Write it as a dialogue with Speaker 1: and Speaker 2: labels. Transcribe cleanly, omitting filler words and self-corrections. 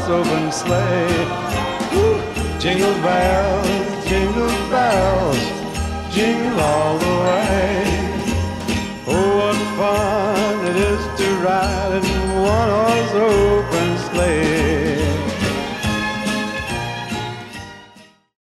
Speaker 1: open sleigh. Woo! Jingle bells, jingle all the way. Oh, what fun it is to ride in one horse open sleigh.